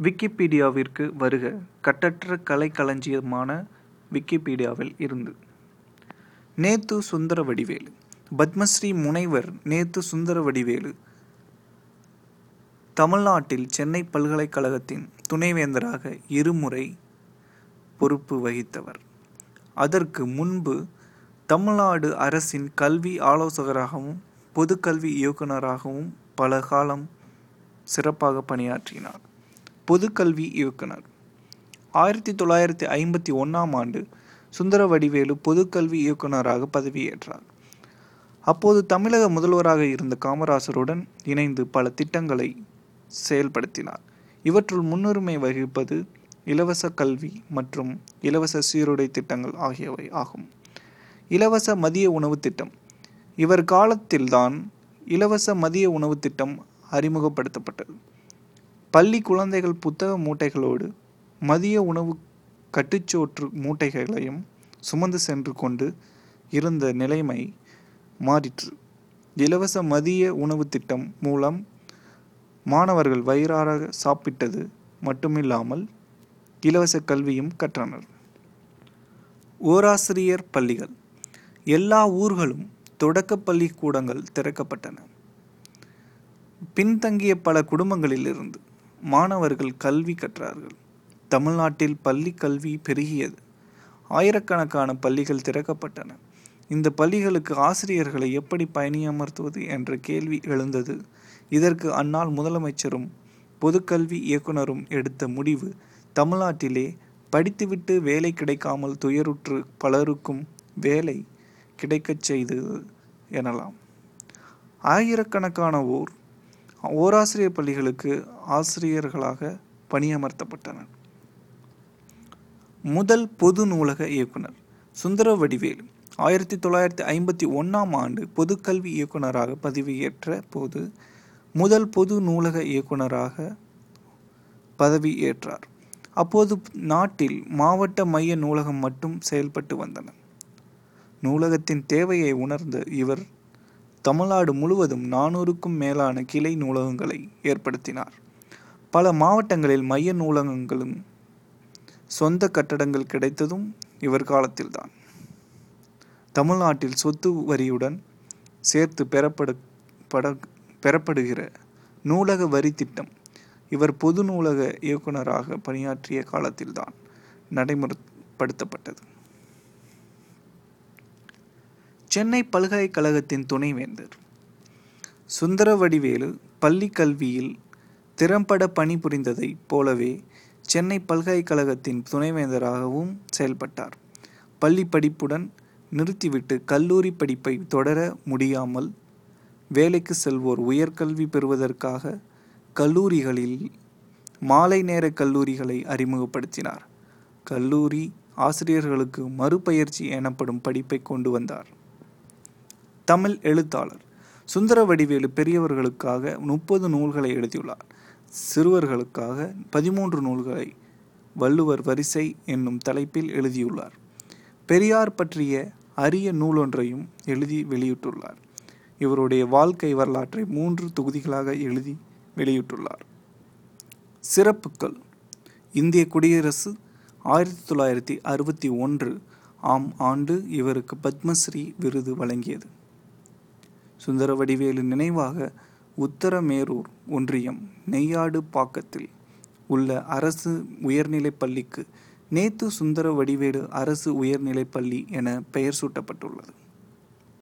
விக்கிபீடியாவிற்கு வருக. கட்டற்ற கலைக்களஞ்சியமான விக்கிபீடியாவில் இருந்து. நேத்து சுந்தரவடிவேலு. பத்மஸ்ரீ முனைவர் நேத்து சுந்தரவடிவேலு தமிழ்நாட்டில் சென்னை பல்கலைக்கழகத்தின் துணைவேந்தராக இருமுறை பொறுப்பு வகித்தவர். அதற்கு முன்பு தமிழ்நாடு அரசின் கல்வி ஆலோசகராகவும் பொதுக்கல்வி இயக்குநராகவும் பல காலம் சிறப்பாக பணியாற்றினார். பொதுக்கல்வி இயக்குனர். 1951ஆம் ஆண்டு சுந்தரவடிவேலு பொதுக்கல்வி இயக்குநராக பதவியேற்றார். அப்போது தமிழக முதல்வராக இருந்த காமராசருடன் இணைந்து பல திட்டங்களை செயல்படுத்தினார். இவற்றுள் முன்னுரிமை வகிப்பது இலவச கல்வி மற்றும் இலவச சீருடை திட்டங்கள் ஆகியவை ஆகும். இலவச மதிய உணவு திட்டம். இவர் காலத்தில்தான் இலவச மதிய உணவு திட்டம் அறிமுகப்படுத்தப்பட்டது. பள்ளி குழந்தைகள் புத்தக மூட்டைகளோடு மதிய உணவு கட்டுச்சோற்று மூட்டைகளையும் சுமந்து சென்று கொண்டு இருந்த நிலைமை மாறிற்று. இலவச மதிய உணவு திட்டம் மூலம் மாணவர்கள் வயிறார சாப்பிட்டது மட்டுமில்லாமல் இலவச கல்வியும் கற்றனர். ஓராசிரியர் பள்ளிகள். எல்லா ஊர்களும் தொடக்க பள்ளி கூடங்கள் திறக்கப்பட்டன. பின்தங்கிய பல குடும்பங்களிலிருந்து மாணவர்கள் கல்வி கற்றார்கள். தமிழ்நாட்டில் பள்ளி கல்வி பெருகியது. ஆயிரக்கணக்கான பள்ளிகள் திறக்கப்பட்டன. இந்த பள்ளிகளுக்கு ஆசிரியர்களை எப்படி பணியமர்த்துவது என்ற கேள்வி எழுந்தது. இதற்கு அந்நாள் முதலமைச்சரும் பொதுக்கல்வி இயக்குனரும் எடுத்த முடிவு தமிழ்நாட்டிலே படித்துவிட்டு வேலை கிடைக்காமல் துயருற்று பலருக்கும் வேலை கிடைக்கச் செய்தது எனலாம். ஆயிரக்கணக்கான ஓராசிரியர் பள்ளிகளுக்கு ஆசிரியர்களாக பணியமர்த்தப்பட்டனர். முதல் பொது நூலக இயக்குனர் சுந்தரவடிவேலு 1951ஆம் ஆண்டு பொதுக்கல்வி இயக்குனராக பதவியேற்ற போது முதல் பொது நூலக இயக்குனராக பதவியேற்றார். அப்போது நாட்டில் மாவட்ட மைய நூலகம் மட்டும் செயல்பட்டு வந்தன. நூலகத்தின் தேவையை உணர்ந்த இவர் தமிழ்நாடு முழுவதும் 400க்கும் மேலான கிளை நூலகங்களை ஏற்படுத்தினார். பல மாவட்டங்களில் மைய நூலகங்களும் சொந்த கட்டடங்கள் கிடைத்ததும் இவர் காலத்தில்தான். தமிழ்நாட்டில் சொத்து வரியுடன் சேர்த்து பெறப்படுகிற நூலக வரி திட்டம் இவர் பொது நூலக இயக்குனராக பணியாற்றிய காலத்தில்தான் நடைமுறைப்படுத்தப்பட்டது. சென்னை பல்கலைக்கழகத்தின் துணைவேந்தர். சுந்தரவடிவேலு பள்ளி கல்வியில் திறம்பட பணிபுரிந்ததைப் போலவே சென்னை பல்கலைக்கழகத்தின் துணைவேந்தராகவும் செயல்பட்டார். பள்ளி படிப்புடன் நிறுத்திவிட்டு கல்லூரி படிப்பை தொடர முடியாமல் வேலைக்கு செல்வோர் உயர்கல்வி பெறுவதற்காக கல்லூரிகளில் மாலை நேர கல்லூரிகளை அறிமுகப்படுத்தினார். கல்லூரி ஆசிரியர்களுக்கு மறுபயிற்சி எனப்படும் படிப்பை கொண்டு வந்தார். தமிழ் எழுத்தாளர். சுந்தரவடிவேலு பெரியவர்களுக்காக 30 நூல்களை எழுதியுள்ளார். சிறுவர்களுக்காக 13 நூல்களை வள்ளுவர் வரிசை என்னும் தலைப்பில் எழுதியுள்ளார். பெரியார் பற்றிய அரிய நூலொன்றையும் எழுதி வெளியிட்டுள்ளார். இவருடைய வாழ்க்கை வரலாற்றை 3 தொகுதிகளாக எழுதி வெளியிட்டுள்ளார். சிறப்புக்கள். இந்திய குடியரசு 1961 ஆம் ஆண்டு இவருக்கு பத்மஸ்ரீ விருது வழங்கியது. சுந்தரவடிவேலு நினைவாக உத்தரமேரூர் ஒன்றியம் நெய்யாடு பாக்கத்தில் உள்ள அரசு உயர்நிலைப் பள்ளிக்கு நேத்து சுந்தரவடிவேலு அரசு உயர்நிலைப் பள்ளி என பெயர் சூட்டப்பட்டுள்ளது.